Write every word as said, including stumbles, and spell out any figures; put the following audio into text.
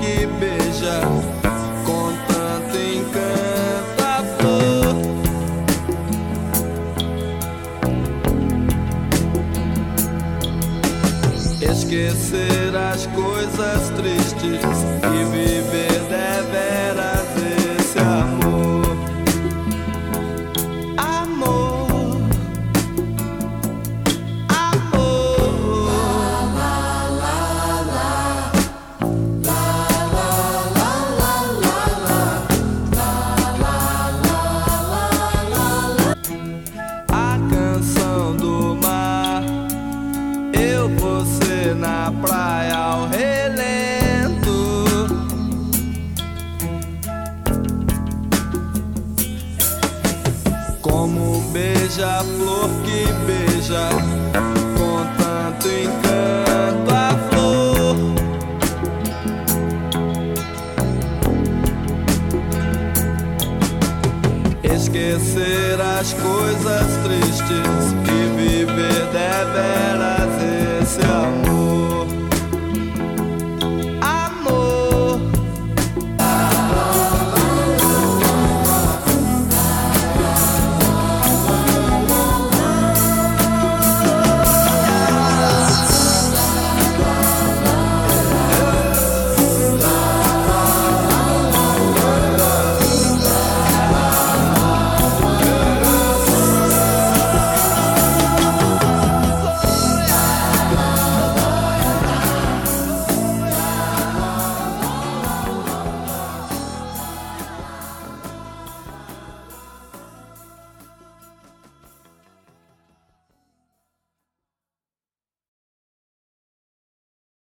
que beija com tanto encanto a flor. Esquecer as coisas tristes e viver deveras esse amor. Amor, amor. La la la la, la la la la la, la la la la la. A canção do mar, eu, você na praia ao relento. Como um beija-flor que beija com tanto encanto a flor. Esquecer as coisas tristes e viver deveras esse amor.